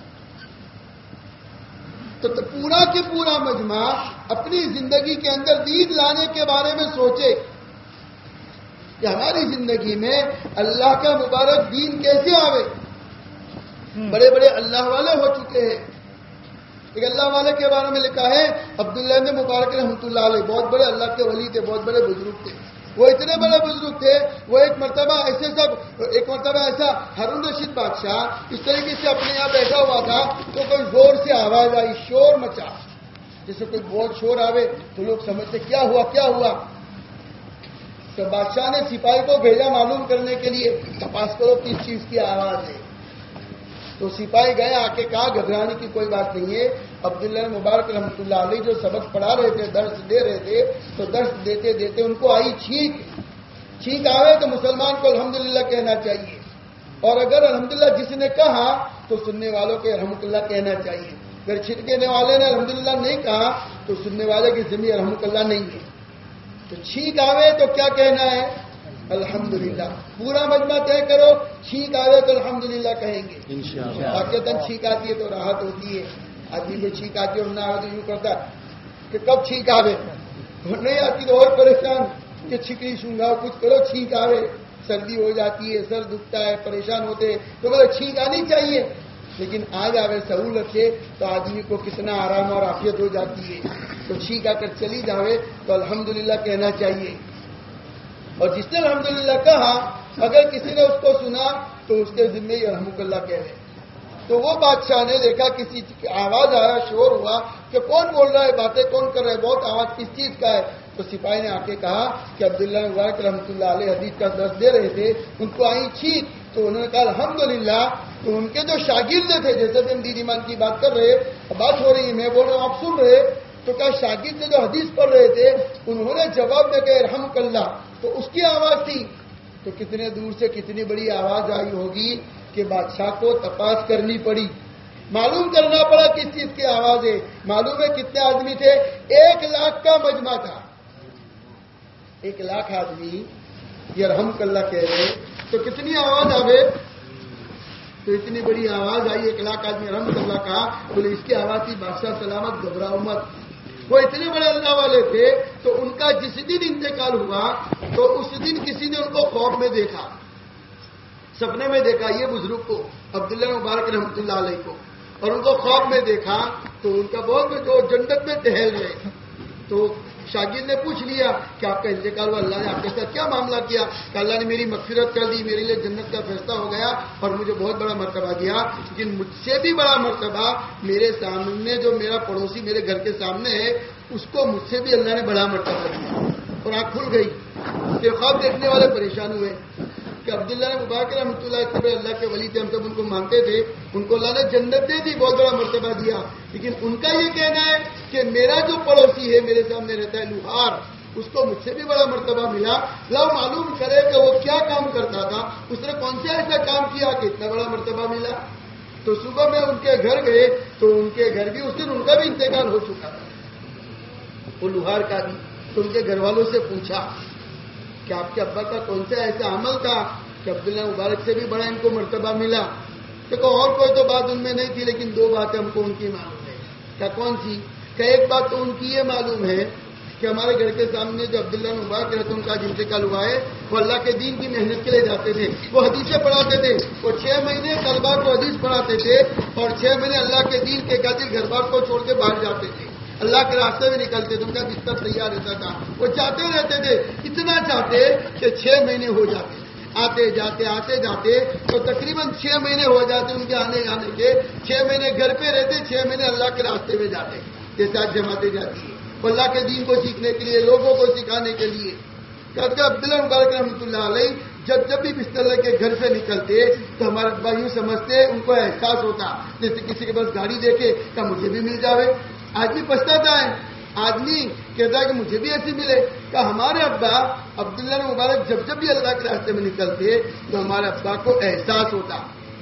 تو پورا کے پورا مجمع اپنی زندگی کے اندر دین لانے کے بارے میں سوچے کہ ہماری زندگی میں اللہ کا مبارک دین کیسے آوے. بڑے بڑے اللہ والے ہو چکے ہیں. ایک اللہ والے کے بارے میں لکھا ہے عبداللہ بن مبارک رحمۃ اللہ علیہ، بہت بڑے اللہ کے ولی تھے، بہت بڑے بزرگ تھے. وہ اتنے بڑے بزرگ تھے، وہ ایک مرتبہ ایسے سب ایک مرتبہ ایسا ہارون رشید بادشاہ اس طریقے سے اپنے یہاں بیٹھا ہوا تھا تو کوئی زور سے آواز آئی، شور مچا، جیسے کوئی بہت شور آوے تو لوگ سمجھتے کیا ہوا کیا ہوا. تو بادشاہ نے سپاہی کو بھیجا معلوم کرنے کے لیے تپاس کرو کس چیز کی آواز ہے. تو سپاہی گئے، آ کے کہا گھبرانے کی کوئی بات نہیں ہے. عبداللہ مبارک رحمۃ اللہ علیہ جو سبق پڑھا رہے تھے، درس دے رہے تھے، تو درس دیتے دیتے ان کو آئی چھینک. چھینک آوے تو مسلمان کو الحمدللہ کہنا چاہیے، اور اگر الحمدللہ جس نے کہا تو سننے والوں کے رحمۃ اللہ کہنا چاہیے. اگر چھینکنے والے نے الحمدللہ نہیں کہا تو سننے والے کی ذمہ رحمۃ اللہ نہیں ہے. تو چھینک آوے تو کیا کہنا ہے؟ الحمدللہ. پورا مجمع طے کرو، چھینک آوے تو الحمدللہ کہیں گے انشاءاللہ. واقعتاً چھینک آتی ہے تو راحت ہوتی ہے. آدمی کو چھینک آتی ہے اور نہ آتی یوں کرتا کہ کب چھینک آوے، اور نہیں آتی تو اور پریشان کہ چھکری شونگا کچھ کرو چھینک آوے. سردی ہو جاتی ہے، سر دکھتا ہے، پریشان ہوتے ہیں تو بولے چھینک آنی چاہیے. لیکن آ جاوے سہولت سے تو آدمی کو کتنا آرام اور عافیت ہو جاتی ہے. تو چھینک آ کر چلی جاوے تو الحمدللہ کہنا چاہیے. اور جس نے الحمدللہ کہا اگر کسی نے اس کو سنا تو اس کے ذمے ہی رحمۃ اللہ کہہ رہے. تو وہ بادشاہ نے دیکھا کسی کی آواز آیا، شور ہوا کہ کون بول رہا ہے، باتیں کون کر رہا ہے، بہت آواز کس چیز کا ہے. تو سپاہی نے آ کے کہا کہ عبداللہ مبارک رحمۃ اللہ علیہ حدیث کا درس دے رہے تھے، ان کو آئی چھینک. تو انہوں نے کہا الحمدللہ. تو ان کے جو شاگرد تھے، جیسے بھی ہم دین ایمان کی بات کر رہے، بات ہو رہی ہے، میں بول رہا ہوں آپ سن رہے، تو کہا شاگرد جو حدیث پڑھ رہے تھے انہوں نے جواب میں کہا رحمک اللہ، تو اس کی آواز تھی. تو کتنے دور سے کتنی بڑی آواز آئی ہوگی کہ بادشاہ کو تپاس کرنی پڑی، معلوم کرنا پڑا کس چیز کی آواز ہے. معلوم ہے کتنے آدمی تھے؟ ایک لاکھ کا مجمع تھا. ایک لاکھ آدمی یہ رحمک اللہ کہہ رہے تو کتنی آواز آوے. تو اتنی بڑی آواز آئی، ایک لاکھ آدمی رحمت اللہ کہا. بولے اس کی آواز تھی بادشاہ سلامت گھبراؤ مت. وہ اتنے بڑے اللہ والے تھے تو ان کا جس دن انتقال ہوا تو اس دن کسی نے ان کو خواب میں دیکھا، سپنے میں دیکھا یہ بزرگ کو، عبداللہ مبارک رحمۃ اللہ علیہ کو، اور ان کو خواب میں دیکھا تو ان کا بہت جو جنت میں ٹہل رہے. تو شاگرد نے پوچھ لیا کہ آپ کا انتقال ہوا، اللہ نے آپ کے ساتھ کیا معاملہ کیا؟ کہ اللہ نے میری مغفرت کر دی، میرے لیے جنت کا فیصلہ ہو گیا اور مجھے بہت بڑا مرتبہ دیا. لیکن مجھ سے بھی بڑا مرتبہ میرے سامنے جو میرا پڑوسی میرے گھر کے سامنے ہے اس کو مجھ سے بھی اللہ نے بڑا مرتبہ دیا. اور آنکھ کھل گئی کہ خواب دیکھنے والے پریشان ہوئے کہ عبداللہ نے مبارک رحمۃ اللہ اتنے اللہ کے ولی تھے، ہم سب ان کو مانتے تھے، ان کو اللہ نے جنت دے دی، بہت بڑا مرتبہ دیا. لیکن ان کا یہ کہنا ہے کہ میرا جو پڑوسی ہے میرے سامنے رہتا ہے لوہار، اس کو مجھ سے بھی بڑا مرتبہ ملا. لاؤ معلوم کرے کہ وہ کیا کام کرتا تھا، اس نے کون سے ایسا کام کیا کہ اتنا بڑا مرتبہ ملا. تو صبح میں ان کے گھر گئے تو ان کے گھر بھی اس دن ان کا بھی انتقال ہو چکا تھا، وہ لوہار کا بھی. تو ان کے گھر والوں سے پوچھا کہ آپ کے ابا کا کون سا ایسا عمل تھا کہ عبداللہ مبارک سے بھی بڑا ان کو مرتبہ ملا. دیکھو اور کوئی تو بات ان میں نہیں تھی لیکن دو باتیں ہم کو ان کی معلوم ہے. کیا کون سی؟ کہ ایک بات تو ان کی یہ معلوم ہے کہ ہمارے گھر کے سامنے جو عبداللہ مبارک رہتے ان کا انتقال ہوا ہے وہ اللہ کے دین کی محنت کے لیے جاتے تھے، وہ حدیثیں پڑھاتے تھے، وہ چھ مہینے طلبا کو حدیث پڑھاتے تھے اور چھ مہینے اللہ کے دین کے قاتل گھر بار کو چھوڑ کے باہر جاتے تھے، اللہ کے راستے میں نکلتے تھے، ان کا بستر تیار رہتا تھا، وہ چاہتے رہتے تھے، اتنا چاہتے کہ چھ مہینے ہو جاتے، آتے جاتے آتے جاتے تو تقریباً چھ مہینے ہو جاتے ان کے آنے جانے کے. چھ مہینے گھر پہ رہتے، چھ مہینے اللہ کے راستے میں جاتے، جیسے آج جماعتیں جاتی ہیں اللہ کے دین کو سیکھنے کے لیے، لوگوں کو سکھانے کے لیے. کہتے عبداللہ مبارک رحمۃ اللہ علیہ جب جب بھی بستر لے کے گھر سے نکلتے تو ہمارے ابا یوں سمجھتے ان کو احساس ہوتا جیسے کسی کے پاس گاڑی دیکھے کہ مجھے بھی مل جاوے. آدمی پچھتاتا ہے، آدمی کہتا ہے کہ مجھے بھی ایسی ملے. کہ ہمارے ابا عبداللہ مبارک جب جب بھی اللہ کے راستے میں نکلتے تو ہمارے ابا کو احساس ہوتا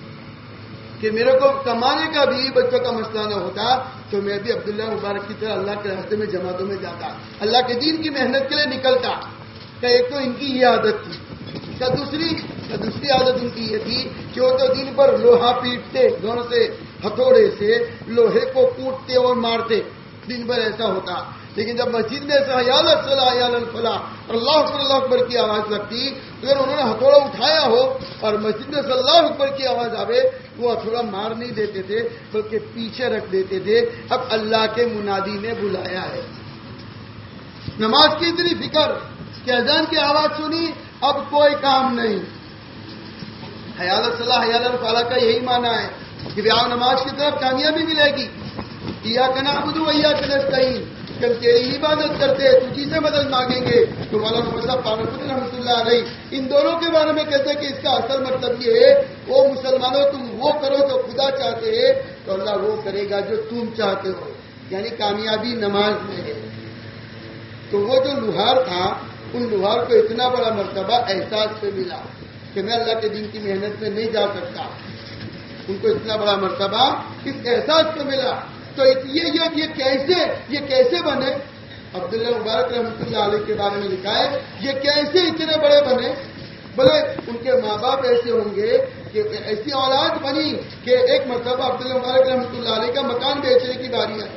کہ میرے کو کمانے کا بھی بچوں کا مسئلہ نہ ہوتا تو میں بھی عبداللہ مبارک کی طرح اللہ کے راستے میں جماعتوں میں جاتا، اللہ کے دین کی محنت کے لیے نکلتا. کہ ایک تو ان کی یہ عادت تھی. کیا دوسری کیا دوسری عادت ان کی یہ تھی کہ وہ تو دین پر لوہا پیٹتے، دونوں سے ہتھوڑے سے لوہے کو کوٹتے اور مارتے، دن بھر ایسا ہوتا. لیکن جب مسجد میں ایسا حیال الصلاح حیال الفلاح اللہ اکبر اللہ اکبر کی آواز لگتی، اگر انہوں نے ہتھوڑا اٹھایا ہو اور مسجد میں صلی اللہ اکبر کی آواز آوے وہ ہتھوڑا مار نہیں دیتے تھے بلکہ پیچھے رکھ دیتے تھے. اب اللہ کے منادی نے بلایا ہے. نماز کی اتنی فکر کہ اذان کی آواز سنی اب کوئی کام نہیں. حیال الصلاح حیال الفلاح کا یہی معنی ہے کہ بیاہ نماز کی طرف کامیابی ملے گی. ایاک نعبد و ایاک نستعین، کہ ہم تیری عبادت کرتے ہیں، تجھی سے مدد مانگیں گے. تو مولانا محمد صاحب پانپور رحمۃ اللہ علیہ ان دونوں کے بارے میں کہتے ہیں کہ اس کا اصل مطلب یہ ہے، وہ مسلمانوں تم وہ کرو جو خدا چاہتے ہے تو اللہ وہ کرے گا جو تم چاہتے ہو. یعنی کامیابی نماز میں ہے. تو وہ جو لوہار تھا، ان لوہار کو اتنا بڑا مرتبہ احساس پہ ملا کہ میں اللہ کے دین کی محنت میں نہیں جا سکتا. ان کو اتنا بڑا مرتبہ اس احساس پہ ملا. تو یہ یہ, یہ کیسے یہ کیسے بنے؟ عبداللہ مبارک رحمۃ اللہ علیہ کے بارے میں لکھا ہے یہ کیسے اتنے بڑے بنے. بولے ان کے ماں باپ ایسے ہوں گے کہ ایسی اولاد بنی کہ ایک مرتبہ عبداللہ مبارک رحمۃ اللہ علیہ کا مکان بیچنے کی باری آئی.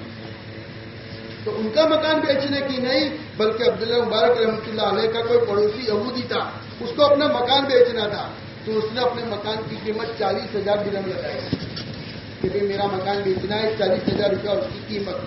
تو ان کا مکان بیچنے کی نہیں بلکہ عبداللہ مبارک رحمۃ اللہ علیہ کا کوئی پڑوسی یہودی تھا، اس کو اپنا مکان بیچنا تھا. تو اس نے اپنے مکان کی قیمت چالیس ہزار درہم لگائی کہ بھائی میرا مکان بیچنا ہے، چالیس ہزار روپیہ اس کی قیمت.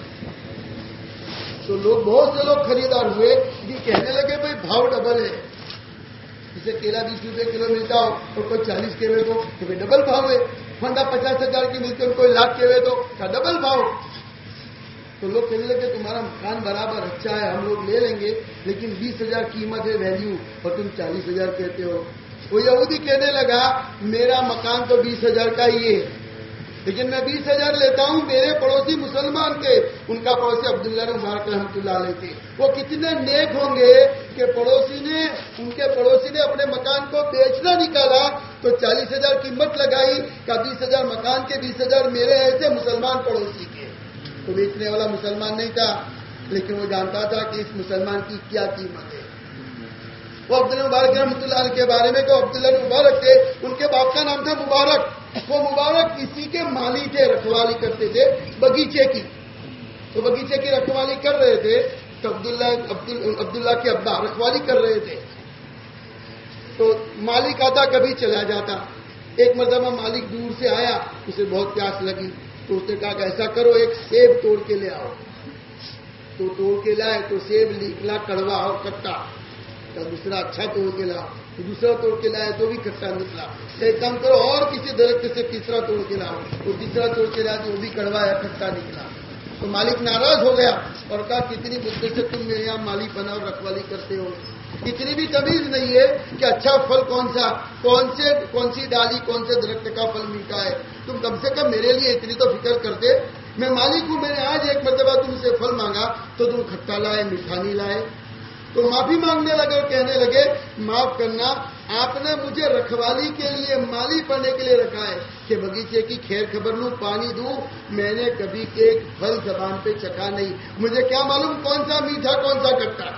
تو لوگ بہت سے لوگ خریدار ہوئے، یہ کہنے لگے بھائی بھاؤ ڈبل ہے. جسے کیلا بیس روپے کلو ملتا ہو اور کوئی چالیس کے وے تو بھائی ڈبل بھاؤ ہے. فنڈا پچاس ہزار کی ملتے اور کوئی لاکھ کے وے تو ڈبل بھاؤ. تو لوگ کہنے لگے تمہارا مکان برابر اچھا ہے، ہم لوگ لے لیں گے، لیکن بیس ہزار قیمت ہے ویلیو اور تم چالیس ہزار کہتے ہو. وہ یہودی کہنے لگا میرا مکان تو بیس ہزار کا ہی ہے، لیکن میں بیس ہزار لیتا ہوں میرے پڑوسی مسلمان کے. ان کا پڑوسی عبداللہ مبارک رحمۃ اللہ علیہ تھے. وہ کتنے نیک ہوں گے کہ پڑوسی نے ان کے پڑوسی نے اپنے مکان کو بیچنا نکالا تو چالیس ہزار قیمت لگائی کا بیس ہزار مکان کے، بیس ہزار میرے ایسے مسلمان پڑوسی کے. تو بیچنے والا مسلمان نہیں تھا، لیکن وہ جانتا تھا کہ اس مسلمان کی کیا قیمت ہے. وہ عبداللہ مبارک رحمۃ اللہ علیہ کے بارے میں تو عبداللہ مبارک تھے، ان کے باپ کا نام تھا مبارک. وہ مبارک کسی کے مالی تھے، رکھوالی کرتے تھے باغیچے کی. تو باغیچے کی رکھوالی کر رہے تھے تو عبداللہ عبداللہ کے ابا رکھوالی کر رہے تھے. تو مالک آتا کبھی چلا جاتا. ایک مرتبہ مالک دور سے آیا، اسے بہت پیاس لگی تو اس نے کہا کہ ایسا کرو ایک سیب توڑ کے لے آؤ. تو توڑ کے لائے تو سیب نکلا کڑوا اور کٹا. تو دوسرا اچھا توڑ کے لاؤ، تو دوسرا توڑ کے لائے تو بھی کٹا نکلا. ایک کام کرو اور کسی درخت سے تیسرا توڑ کے لاؤ، تو تیسرا توڑ کے لایا تو وہ بھی کڑوا یا کٹا نکلا. تو مالک ناراض ہو گیا اور کہا کتنی مدت سے تم میرے یہاں مالی پنا اور رکھوالی کرتے ہو، اتنی بھی تمیز نہیں ہے کہ اچھا پھل کون سا، کون سے کون سی ڈالی کون سے درخت کا پھل میٹھا ہے. تم کم سے کم میرے لیے اتنی تو فکر کرتے. میں مالک ہوں، میں نے آج ایک مرتبہ تم سے پھل مانگا تو تم کھٹا لائے میٹھا نہیں لائے. تو معافی مانگنے لگے اور کہنے لگے معاف کرنا، آپ نے مجھے رکھوالی کے لیے مالی پڑھنے کے لیے رکھا ہے کہ باغیچے کی خیر خبر لوں، پانی دوں. میں نے کبھی ایک پھل زبان پہ چکھا نہیں، مجھے کیا معلوم کون سا میٹھا کون سا کھٹا.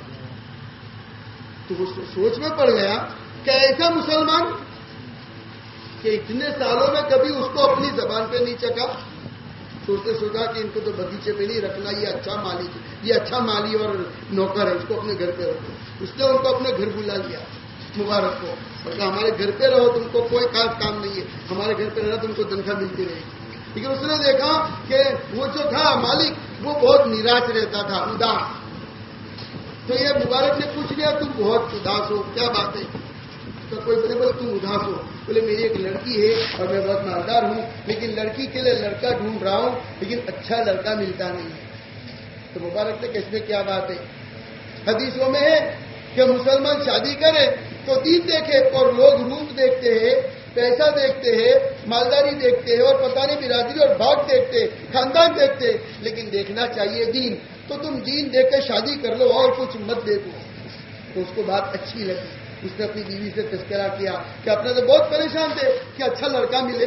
تو وہ سوچ میں پڑ گیا کہ ایسا مسلمان کہ اتنے سالوں میں کبھی اس کو اپنی زبان پہ نہیں چکھا. تو اس نے سوچا کہ ان کو تو باغیچے پہ نہیں رکھنا، یہ اچھا مالی یہ اچھا مالی اور نوکر ہے، اس کو اپنے گھر پہ رکھو. اس نے ان کو اپنے گھر بلا لیا مبارک کو اور کہا ہمارے گھر پہ رہو، تم کو کوئی خاص کام نہیں ہے، ہمارے گھر پہ رہنا تم کو تنخواہ ملتی رہے گی. لیکن اس نے دیکھا کہ وہ جو تھا مالک وہ بہت نراش رہتا تھا، اداس. تو یہ مبارک نے پوچھ لیا تم بہت اداس ہو، کیا بات ہے؟ تو کوئی بولے بولے تم اداس ہو. بولے میری ایک لڑکی ہے اور میں بہت مالدار ہوں، لیکن لڑکی کے لیے لڑکا ڈھونڈ رہا ہوں لیکن اچھا لڑکا ملتا نہیں ہے. تو مبارک نے کس میں کیا بات ہے؟ حدیثوں میں ہے کہ مسلمان شادی کرے تو دین دیکھے اور لوگ روپ دیکھتے ہیں، پیسہ دیکھتے ہیں، مالداری دیکھتے ہیں اور پتہ نہیں برادری اور بھاگ دیکھتے، خاندان دیکھتے، لیکن دیکھنا چاہیے دین. تو تم دین دیکھ کے شادی کر لو اور کچھ مت دیکھو. تو اس کو بات اچھی لگی. اس نے اپنی بیوی سے تذکرہ کیا کہ اپنے تو بہت پریشان تھے کہ اچھا لڑکا ملے،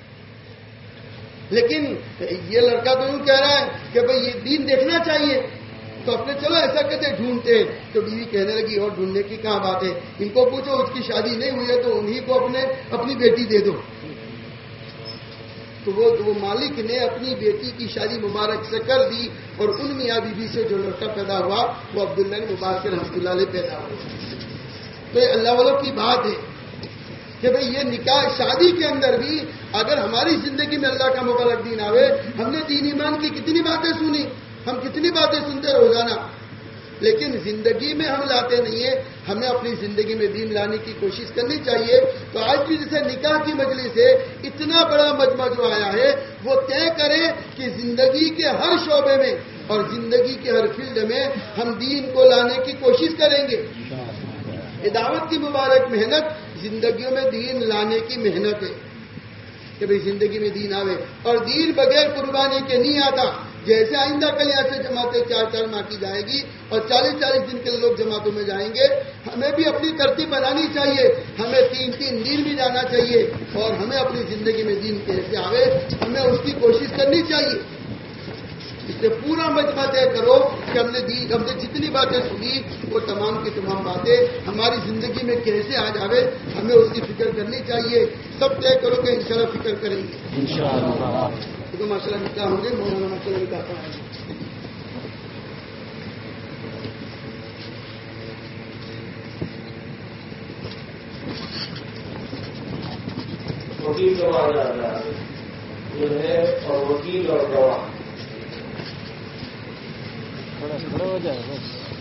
لیکن یہ لڑکا تو یوں کہہ رہا ہے کہ بھئی یہ دین دیکھنا چاہیے. تو اپنے چلو ایسا کہتے ڈھونڈتے. تو بیوی کہنے لگی اور ڈھونڈنے کی کہاں بات ہے، ان کو پوچھو اس کی شادی نہیں ہوئی ہے تو انہی کو اپنے اپنی بیٹی دے دو. تو وہ وہ مالک نے اپنی بیٹی کی شادی مبارک سے کر دی اور ان میاں بیوی سے جو لڑکا پیدا ہوا وہ عبداللہ مبارک رحمۃ اللہ علیہ پیدا ہوا. تو یہ اللہ والوں کی بات ہے کہ بھئی یہ نکاح شادی کے اندر بھی اگر ہماری زندگی میں اللہ کا مبارک دین آوے. ہم نے دین ایمان کی کتنی باتیں سنی، ہم کتنی باتیں سنتے روزانہ، لیکن زندگی میں ہم لاتے نہیں ہیں. ہمیں اپنی زندگی میں دین لانے کی کوشش کرنی چاہیے. تو آج بھی جیسے نکاح کی مجلس ہے، اتنا بڑا مجمع جو آیا ہے وہ طے کرے کہ زندگی کے ہر شعبے میں اور زندگی کے ہر فیلڈ میں ہم دین کو لانے کی کوشش کریں گے. یہ دعوت کی مبارک محنت زندگیوں میں دین لانے کی محنت ہے کہ بھئی زندگی میں دین آوے. اور دین بغیر قربانی کے نہیں آتا. جیسے آئندہ کل یہاں سے جماعتیں چار چار ماہ کی جائے گی اور چالیس چالیس دن کے لوگ جماعتوں میں جائیں گے, ہمیں بھی اپنی ترتیب بنانی چاہیے. ہمیں تین تین دن بھی جانا چاہیے اور ہمیں اپنی زندگی میں دین کیسے آوے ہمیں اس کی کوشش کرنی چاہیے. اس سے پورا مجمع طے کرو کہ ہم نے دین ہم نے جتنی باتیں سنی وہ تمام کی تمام باتیں ہماری زندگی میں کیسے آ جاوے ہمیں اس کی فکر کرنی چاہیے. سب طے کرو کہ انشاءاللہ فکر کریں گے. انشاءاللہ تو ماشاء اللہ نکاح ہوں گے. مولانا ماشاء اللہ نکاح پڑھائیں گے. وکیل گواہ جاتا ہے جو ہے اور وکیل اور گواہ تھوڑا سا ہو جائے بس.